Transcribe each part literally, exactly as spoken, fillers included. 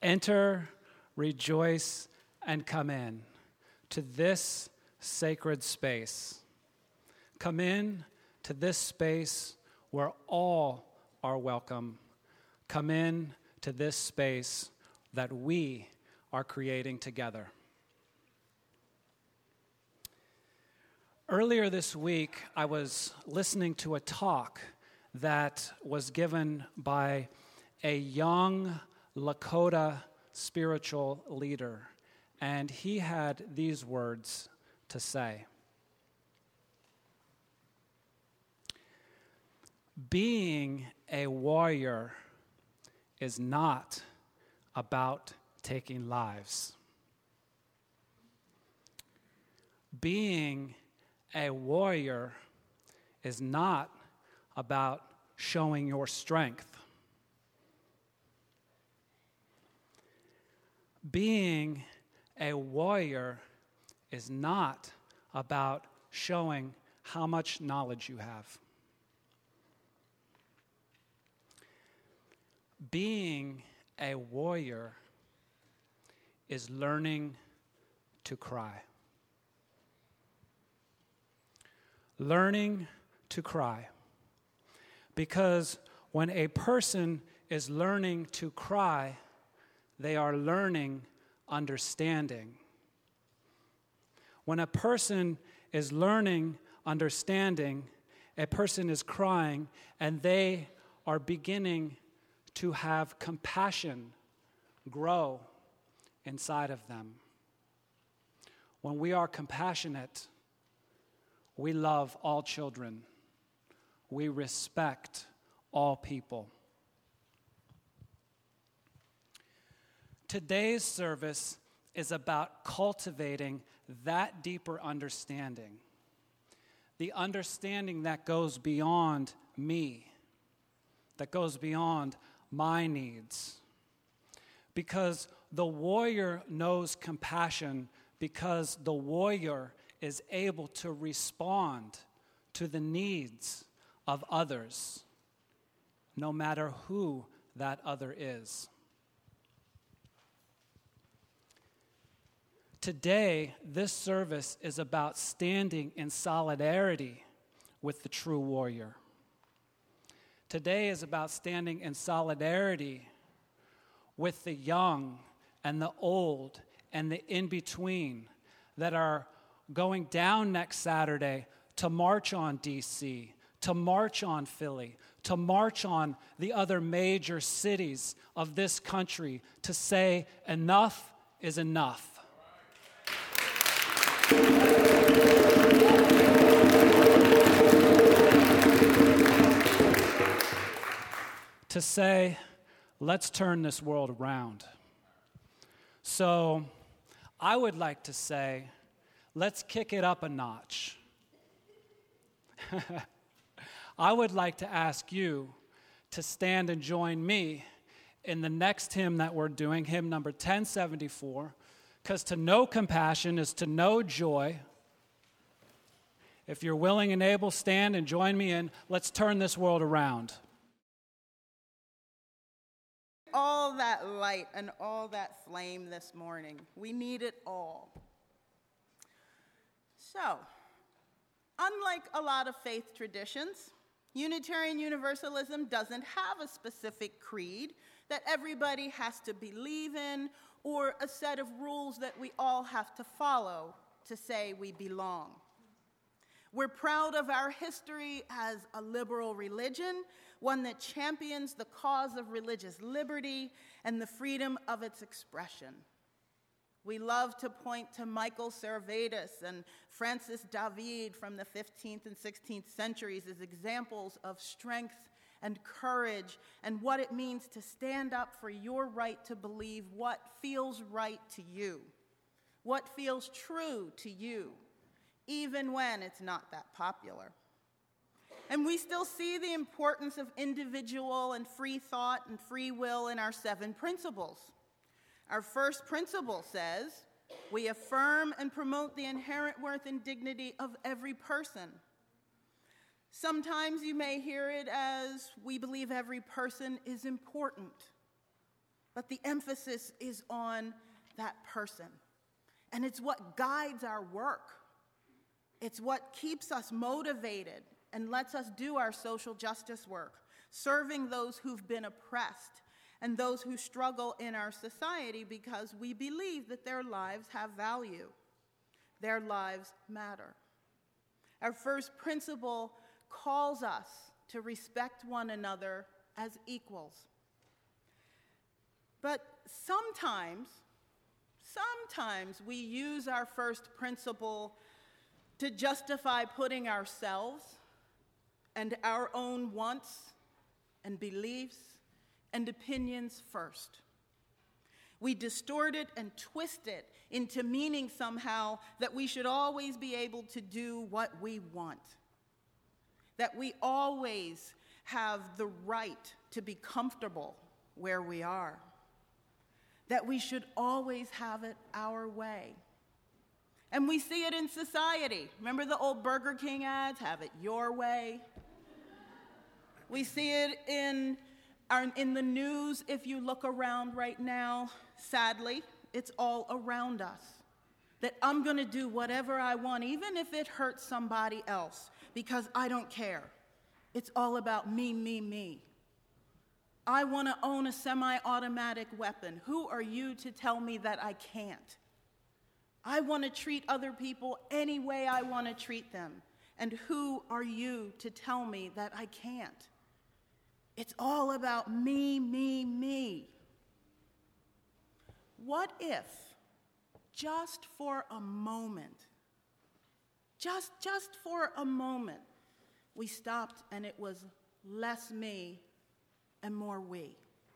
Enter, rejoice, and come in to this sacred space. Come in to this space where all are welcome. Come in to this space that we are creating together. Earlier this week, I was listening to a talk that was given by a young Lakota spiritual leader, and he had these words to say. Being a warrior is not about taking lives. Being a warrior is not about showing your strength. Being a warrior is not about showing how much knowledge you have. Being a warrior is learning to cry. Learning to cry. Because when a person is learning to cry, they are learning understanding. When a person is learning understanding, a person is crying, and they are beginning to have compassion grow inside of them. When we are compassionate, we love all children. We respect all people. Today's service is about cultivating that deeper understanding, the understanding that goes beyond me, that goes beyond my needs. Because the warrior knows compassion, because the warrior is able to respond to the needs of others, no matter who that other is. Today, this service is about standing in solidarity with the true warrior. Today is about standing in solidarity with the young and the old and the in-between that are going down next Saturday to march on D C, to march on Philly, to march on the other major cities of this country to say enough is enough. To say, let's turn this world around. So I would like to say, let's kick it up a notch. I would like to ask you to stand and join me in the next hymn that we're doing, hymn number ten seventy-four, because to know compassion is to know joy. If you're willing and able, stand and join me in Let's Turn This World Around. All that light and all that flame this morning. We need it all. So, unlike a lot of faith traditions, Unitarian Universalism doesn't have a specific creed that everybody has to believe in or a set of rules that we all have to follow to say we belong. We're proud of our history as a liberal religion, one that champions the cause of religious liberty and the freedom of its expression. We love to point to Michael Servetus and Francis David from the fifteenth and sixteenth centuries as examples of strength and courage and what it means to stand up for your right to believe what feels right to you, what feels true to you, even when it's not that popular. And we still see the importance of individual and free thought and free will in our seven principles. Our first principle says, we affirm and promote the inherent worth and dignity of every person. Sometimes you may hear it as, we believe every person is important. but the emphasis is on that person. And it's what guides our work. It's what keeps us motivated and lets us do our social justice work, serving those who've been oppressed and those who struggle in our society because we believe that their lives have value. Their lives matter. Our first principle calls us to respect one another as equals. But sometimes, sometimes we use our first principle to justify putting ourselves and our own wants and beliefs and opinions first. We distort it and twist it into meaning somehow that we should always be able to do what we want, that we always have the right to be comfortable where we are, that we should always have it our way. And we see it in society. Remember the old Burger King ads, have it your way? We see it in, our, in the news if you look around right now. Sadly, it's all around us. That I'm going to do whatever I want, even if it hurts somebody else, because I don't care. It's all about me, me, me. I want to own a semi-automatic weapon. Who are you to tell me that I can't? I want to treat other people any way I want to treat them. And who are you to tell me that I can't? It's all about me, me, me. What if, just for a moment, just, just for a moment, we stopped and it was less me and more we?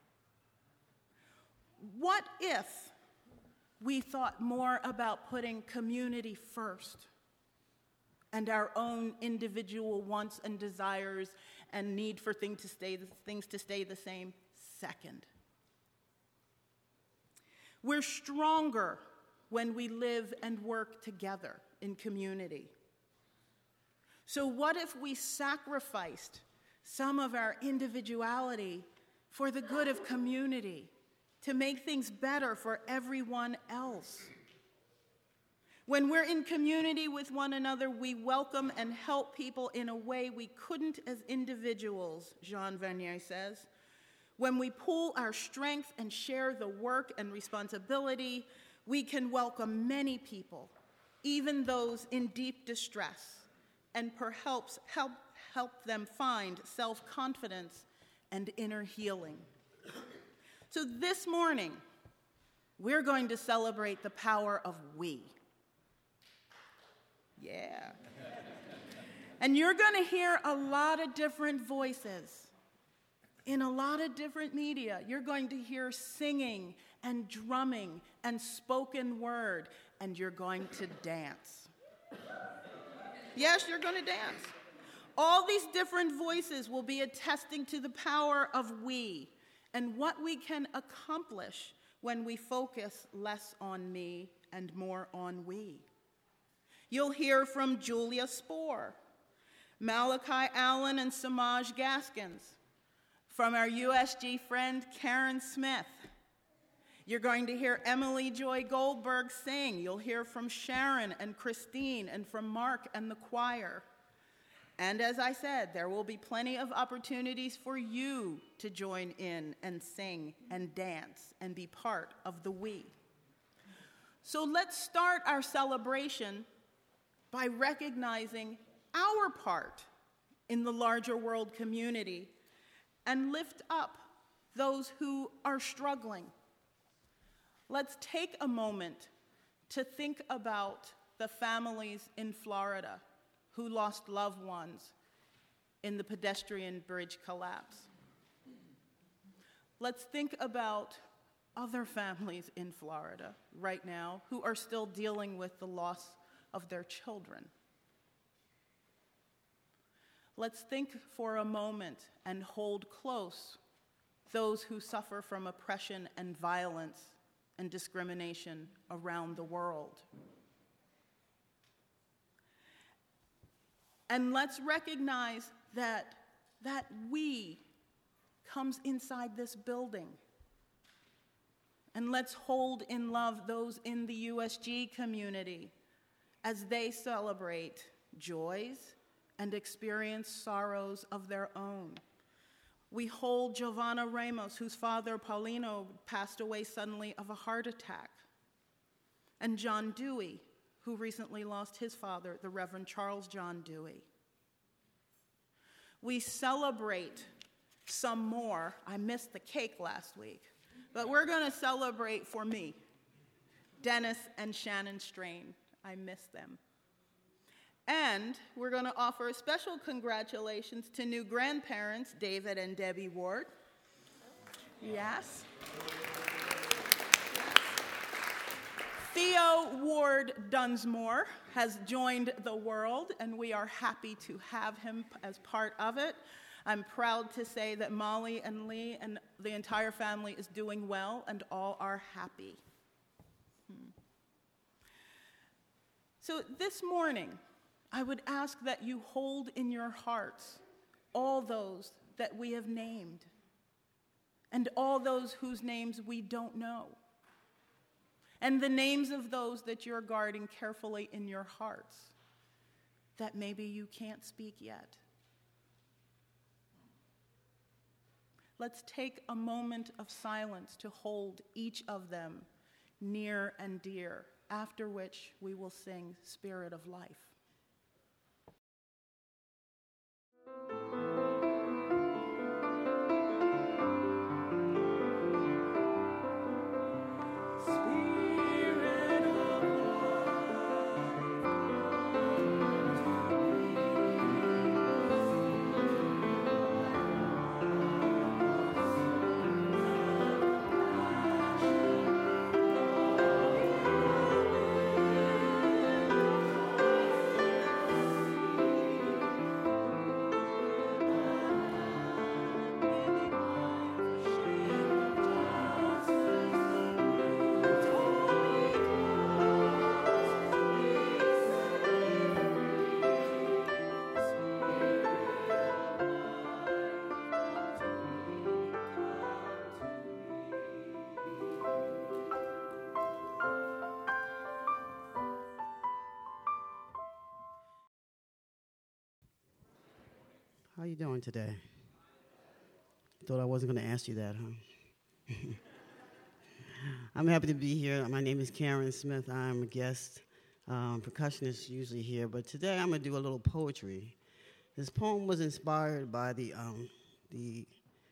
What if we thought more about putting community first and our own individual wants and desires and need for things to stay, things to stay the same second? We're stronger when we live and work together in community. So what if we sacrificed some of our individuality for the good of community, to make things better for everyone else? When we're in community with one another, we welcome and help people in a way we couldn't as individuals, Jean Vanier says. When we pool our strength and share the work and responsibility, we can welcome many people, even those in deep distress, and perhaps help, help them find self-confidence and inner healing. So this morning, we're going to celebrate the power of we. Yeah. And you're going to hear a lot of different voices in a lot of different media. You're going to hear singing and drumming and spoken word, and you're going to dance. Yes, you're going to dance. All these different voices will be attesting to the power of we and what we can accomplish when we focus less on me and more on we. You'll hear from Julia Spohr, Malachi Allen and Samaj Gaskins, from our U S G friend Karen Smith. You're going to hear Emily Joy Goldberg sing. You'll hear from Sharon and Christine and from Mark and the choir. And as I said, there will be plenty of opportunities for you to join in and sing and dance and be part of the we. So let's start our celebration by recognizing our part in the larger world community and lift up those who are struggling. Let's take a moment to think about the families in Florida who lost loved ones in the pedestrian bridge collapse. Let's think about other families in Florida right now who are still dealing with the loss of their children. Let's think for a moment and hold close those who suffer from oppression and violence and discrimination around the world. And let's recognize that that we comes inside this building. And let's hold in love those in the U S G community as they celebrate joys and experience sorrows of their own. We hold Giovanna Ramos, whose father, Paulino, passed away suddenly of a heart attack, and John Dewey, who recently lost his father, the Reverend Charles John Dewey. We celebrate some more. I missed the cake last week. But we're going to celebrate for me, Dennis and Shannon Strain. I miss them. And we're going to offer a special congratulations to new grandparents, David and Debbie Ward. Yes. Theo Ward Dunsmore has joined the world, and we are happy to have him as part of it. I'm proud to say that Molly and Lee and the entire family is doing well, and all are happy. Hmm. So this morning, I would ask that you hold in your hearts all those that we have named, and all those whose names we don't know, and the names of those that you're guarding carefully in your hearts that maybe you can't speak yet. Let's take a moment of silence to hold each of them near and dear, after which we will sing Spirit of Life. How you doing today? Thought I wasn't going to ask you that, huh? I'm happy to be here. My name is Karen Smith. I'm a guest um, percussionist usually here, but today I'm going to do a little poetry. This poem was inspired by the um, the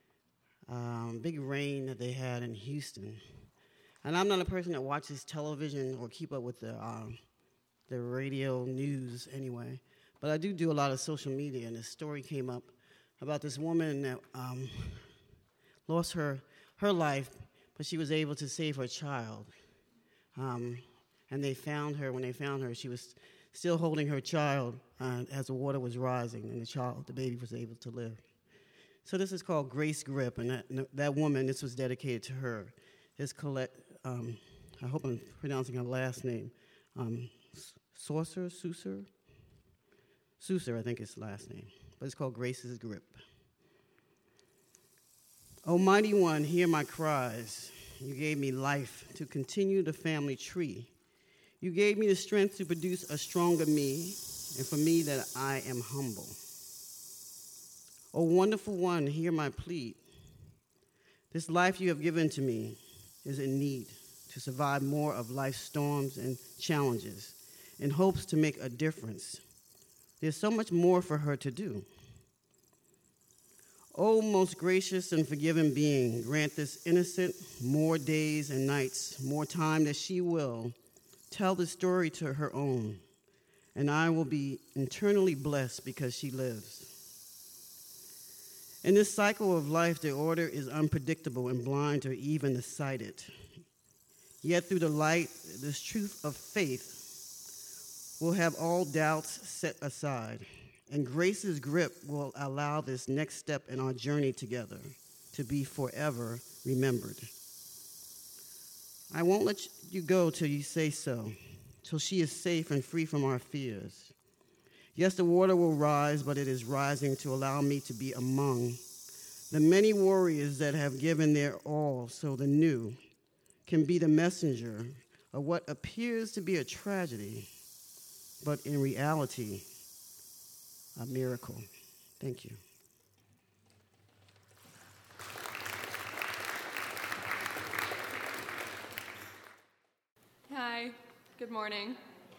um, big rain that they had in Houston. And I'm not a person that watches television or keep up with the um, the radio news anyway. But I do do a lot of social media, and this story came up about this woman that um, lost her her life, but she was able to save her child. Um, and they found her. When they found her, she was still holding her child uh, as the water was rising, and the child, the baby, was able to live. So this is called Grace Grip, and that, that woman, this was dedicated to her. Is Colette, um, I hope I'm pronouncing her last name, um, Saucer, Susser? Susser, I think is his last name, but it's called Grace's Grip. Almighty One, hear my cries. You gave me life to continue the family tree. You gave me the strength to produce a stronger me, and for me that I am humble. O wonderful One, hear my plea. This life you have given to me is in need to survive more of life's storms and challenges in hopes to make a difference. There's so much more for her to do. O most gracious and forgiving being, grant this innocent more days and nights, more time that she will tell the story to her own, and I will be eternally blessed because she lives. In this cycle of life, the order is unpredictable and blind to even the sighted. Yet through the light, this truth of faith will have all doubts set aside, and Grace's grip will allow this next step in our journey together to be forever remembered. I won't let you go till you say so, till she is safe and free from our fears. Yes, the water will rise, but it is rising to allow me to be among the many warriors that have given their all so the new can be the messenger of what appears to be a tragedy, but in reality, a miracle. Thank you. Hi, good morning.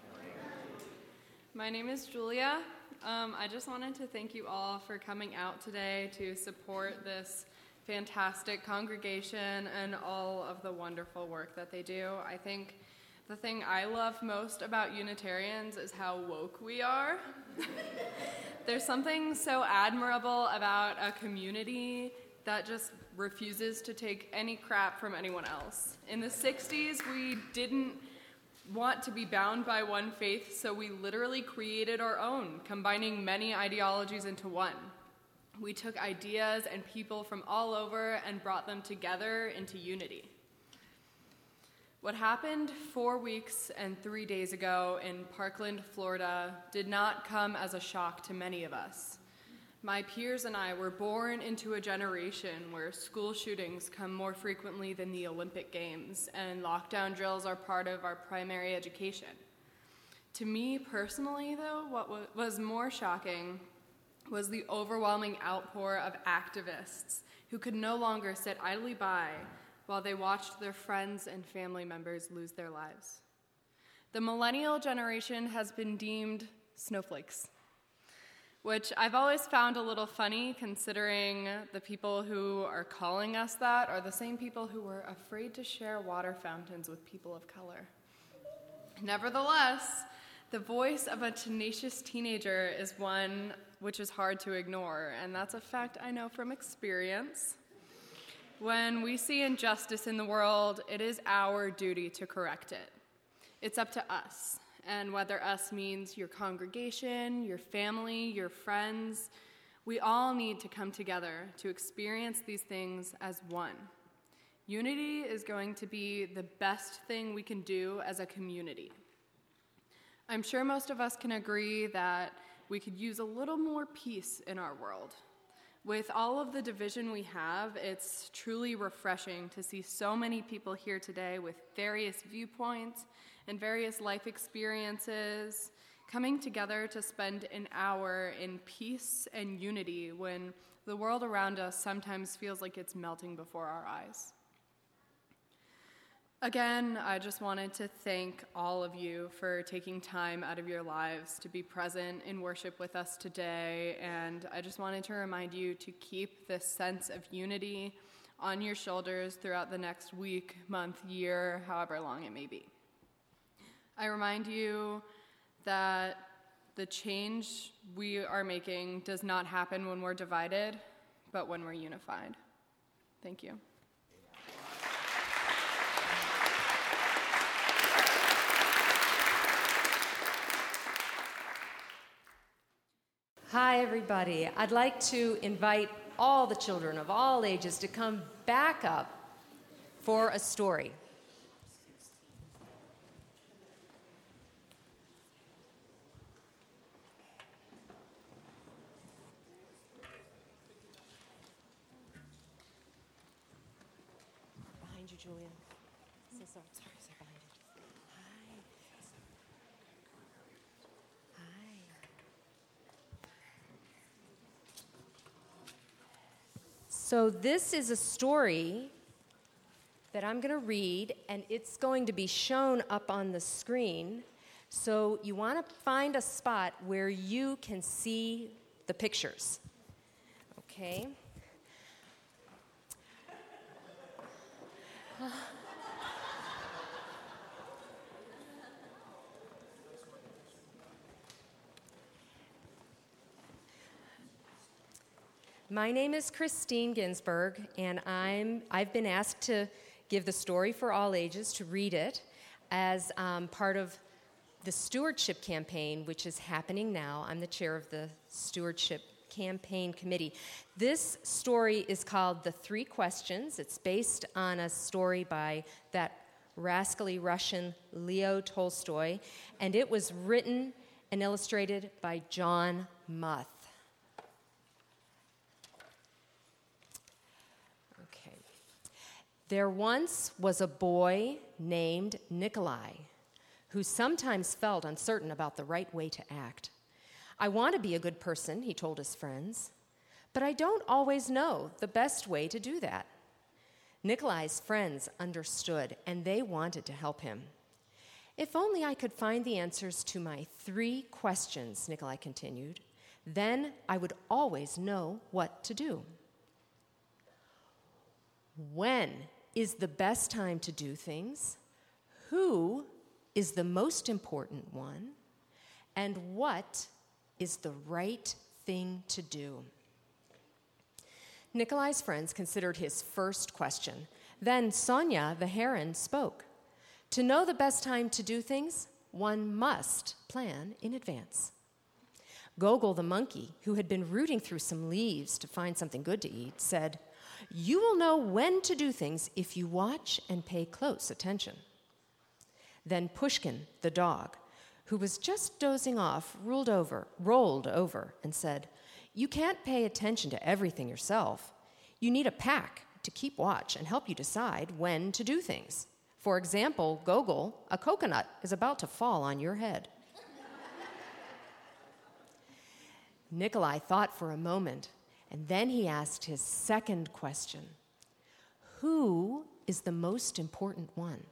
My name is Julia. Um, I just wanted to thank you all for coming out today to support this fantastic congregation and all of the wonderful work that they do. I think the thing I love most about Unitarians is how woke we are. There's something so admirable about a community that just refuses to take any crap from anyone else. In the sixties, we didn't want to be bound by one faith, so we literally created our own, combining many ideologies into one. We took ideas and people from all over and brought them together into unity. What happened four weeks and three days ago in Parkland, Florida, did not come as a shock to many of us. My peers and I were born into a generation where school shootings come more frequently than the Olympic Games, and lockdown drills are part of our primary education. To me personally, though, what was more shocking was the overwhelming outpour of activists who could no longer sit idly by while they watched their friends and family members lose their lives. The millennial generation has been deemed snowflakes, which I've always found a little funny, considering the people who are calling us that are the same people who were afraid to share water fountains with people of color. Nevertheless, the voice of a tenacious teenager is one which is hard to ignore, and that's a fact I know from experience. When we see injustice in the world, it is our duty to correct it. It's up to us. And whether us means your congregation, your family, your friends, we all need to come together to experience these things as one. Unity is going to be the best thing we can do as a community. I'm sure most of us can agree that we could use a little more peace in our world. With all of the division we have, it's truly refreshing to see so many people here today with various viewpoints and various life experiences coming together to spend an hour in peace and unity when the world around us sometimes feels like it's melting before our eyes. Again, I just wanted to thank all of you for taking time out of your lives to be present in worship with us today, and I just wanted to remind you to keep this sense of unity on your shoulders throughout the next week, month, year, however long it may be. I remind you that the change we are making does not happen when we're divided, but when we're unified. Thank you. Hi, everybody. I'd like to invite all the children of all ages to come back up for a story. Behind you, Julia. So sorry, sorry, sorry, behind you. Hi. Hi. So this is a story that I'm going to read, and it's going to be shown up on the screen. So you want to find a spot where you can see the pictures. Okay? My name is Christine Ginsburg, and I'm, I've been asked to give the story for all ages, to read it, as um, part of the stewardship campaign, which is happening now. I'm the chair of the stewardship campaign committee. This story is called The Three Questions. It's based on a story by that rascally Russian Leo Tolstoy, and it was written and illustrated by John Muth. There once was a boy named Nikolai who sometimes felt uncertain about the right way to act. I want to be a good person, he told his friends, but I don't always know the best way to do that. Nikolai's friends understood, and they wanted to help him. If only I could find the answers to my three questions, Nikolai continued, then I would always know what to do. When is the best time to do things? Who is the most important one? And what is the right thing to do? Nikolai's friends considered his first question. Then Sonia, the heron, spoke. To know the best time to do things, one must plan in advance. Gogol the monkey, who had been rooting through some leaves to find something good to eat, said, "You will know when to do things if you watch and pay close attention." Then Pushkin, the dog, who was just dozing off, rolled over, rolled over and said, "You can't pay attention to everything yourself. You need a pack to keep watch and help you decide when to do things. For example, Gogol, a coconut is about to fall on your head." Nikolai thought for a moment, and then he asked his second question. Who is the most important one?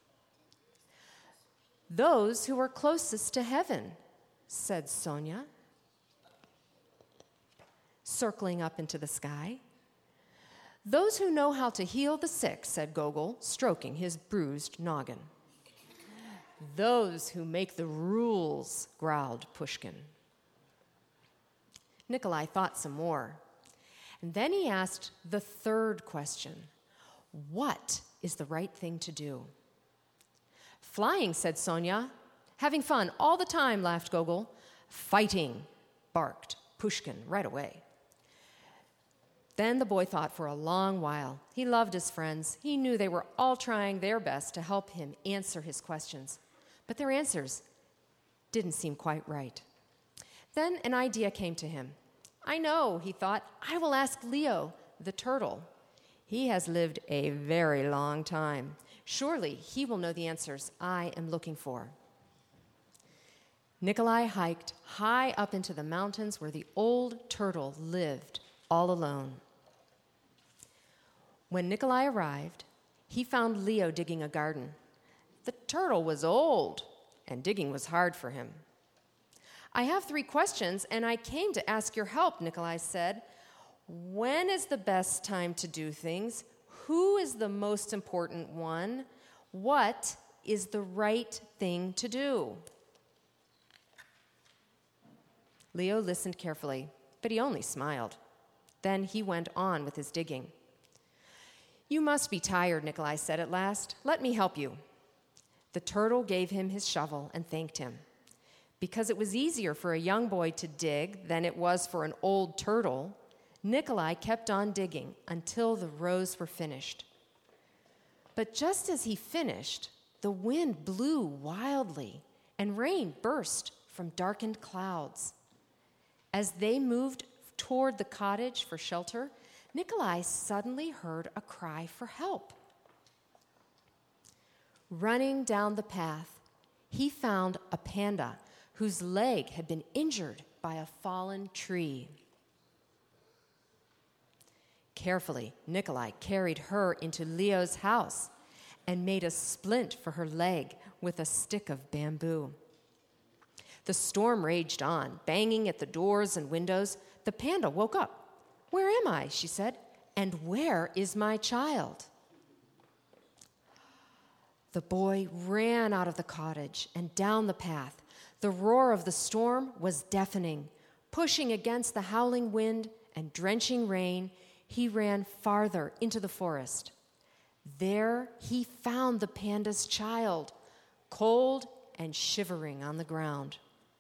Those who are closest to heaven, said Sonia, circling up into the sky. Those who know how to heal the sick, said Gogol, stroking his bruised noggin. Those who make the rules, growled Pushkin. Nikolai thought some more, and then he asked the third question. What is the right thing to do? Flying, said Sonia. Having fun all the time, laughed Gogol. Fighting, barked Pushkin right away. Then the boy thought for a long while. He loved his friends. He knew they were all trying their best to help him answer his questions, but their answers didn't seem quite right. Then an idea came to him. I know, he thought, I will ask Leo, the turtle. He has lived a very long time. Surely he will know the answers I am looking for. Nikolai hiked high up into the mountains where the old turtle lived all alone. When Nikolai arrived, he found Leo digging a garden. The turtle was old, and digging was hard for him. I have three questions, and I came to ask your help, Nikolai said. When is the best time to do things? Who is the most important one? What is the right thing to do? Leo listened carefully, but he only smiled. Then he went on with his digging. You must be tired, Nikolai said at last. Let me help you. The turtle gave him his shovel and thanked him. Because it was easier for a young boy to dig than it was for an old turtle, Nikolai kept on digging until the rows were finished. But just as he finished, the wind blew wildly and rain burst from darkened clouds. As they moved toward the cottage for shelter, Nikolai suddenly heard a cry for help. Running down the path, he found a panda whose leg had been injured by a fallen tree. Carefully, Nikolai carried her into Leo's house and made a splint for her leg with a stick of bamboo. The storm raged on, banging at the doors and windows. The panda woke up. Where am I? She said. And where is my child? The boy ran out of the cottage and down the path. The roar of the storm was deafening. Pushing against the howling wind and drenching rain, he ran farther into the forest. There he found the panda's child, cold and shivering on the ground.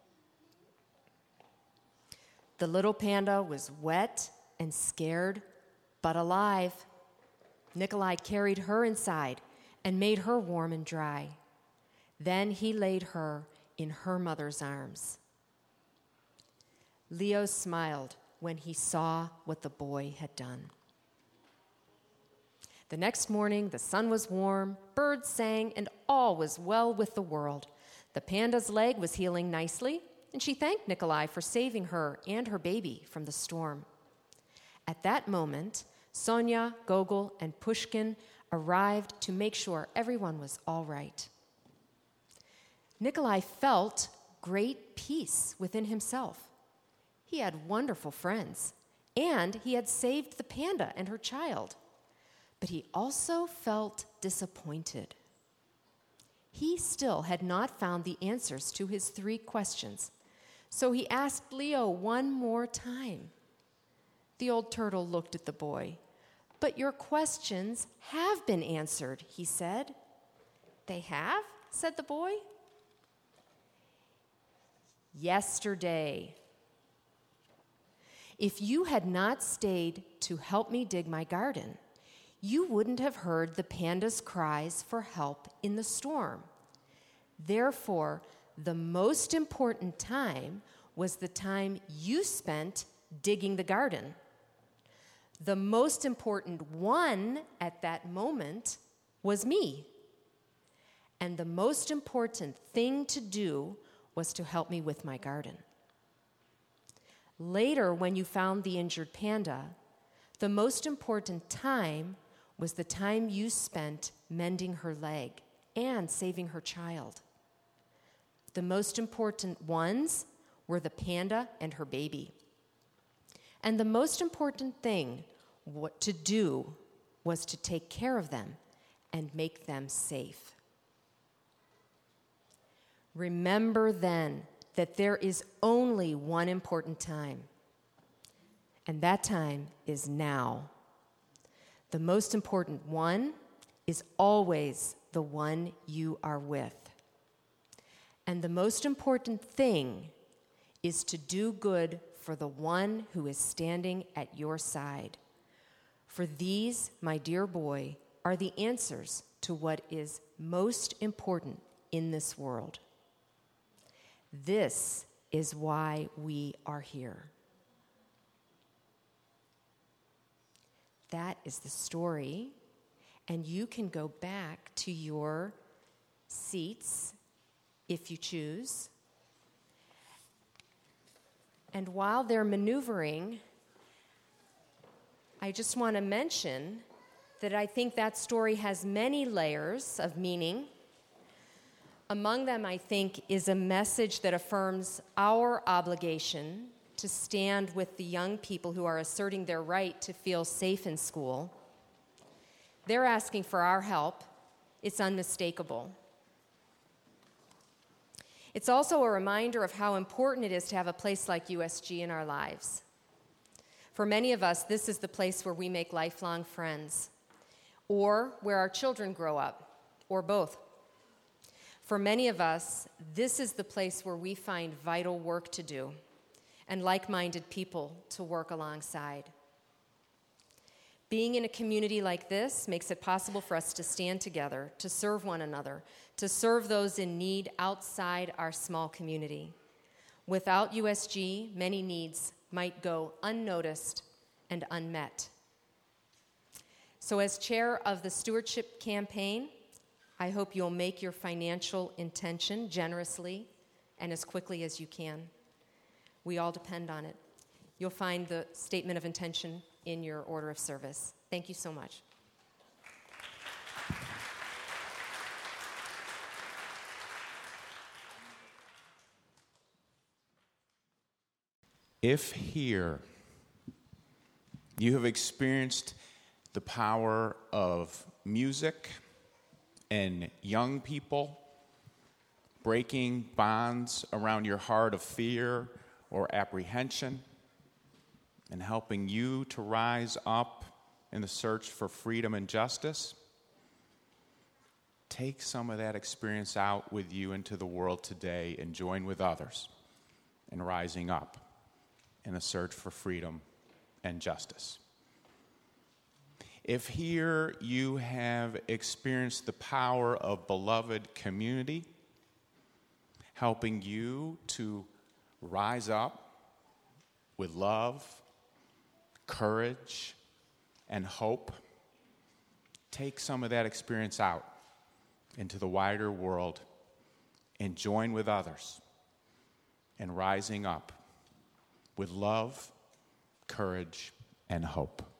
The little panda was wet and scared, but alive. Nikolai carried her inside and made her warm and dry. Then he laid her in her mother's arms. Leo smiled when he saw what the boy had done. The next morning, the sun was warm, birds sang, and all was well with the world. The panda's leg was healing nicely, and she thanked Nikolai for saving her and her baby from the storm. At that moment, Sonia, Gogol, and Pushkin arrived to make sure everyone was all right. Nikolai felt great peace within himself. He had wonderful friends, and he had saved the panda and her child. But he also felt disappointed. He still had not found the answers to his three questions, so he asked Leo one more time. The old turtle looked at the boy. "But your questions have been answered," he said. "They have?" said the boy. "Yesterday. If you had not stayed to help me dig my garden, you wouldn't have heard the panda's cries for help in the storm. Therefore, the most important time was the time you spent digging the garden. The most important one at that moment was me. And the most important thing to do was to help me with my garden. Later, when you found the injured panda, the most important time was the time you spent mending her leg and saving her child. The most important ones were the panda and her baby. And the most important thing what to do was to take care of them and make them safe. Remember then that there is only one important time, and that time is now. The most important one is always the one you are with. And the most important thing is to do good for the one who is standing at your side. For these, my dear boy, are the answers to what is most important in this world. This is why we are here." That is the story, and you can go back to your seats if you choose. And while they're maneuvering, I just want to mention that I think that story has many layers of meaning. Among them, I think, is a message that affirms our obligation to stand with the young people who are asserting their right to feel safe in school. They're asking for our help. It's unmistakable. It's also a reminder of how important it is to have a place like U S G in our lives. For many of us, this is the place where we make lifelong friends, or where our children grow up, or both. For many of us, this is the place where we find vital work to do and like-minded people to work alongside. Being in a community like this makes it possible for us to stand together, to serve one another, to serve those in need outside our small community. Without U S G, many needs might go unnoticed and unmet. So as chair of the stewardship campaign, I hope you'll make your financial intention generously and as quickly as you can. We all depend on it. You'll find the statement of intention in your order of service. Thank you so much. If here you have experienced the power of music and young people breaking bonds around your heart of fear or apprehension and helping you to rise up in the search for freedom and justice, take some of that experience out with you into the world today and join with others in rising up in the search for freedom and justice. If here you have experienced the power of beloved community, helping you to rise up with love, courage, and hope take some of that experience out into the wider world and join with others in rising up with love, courage, and hope.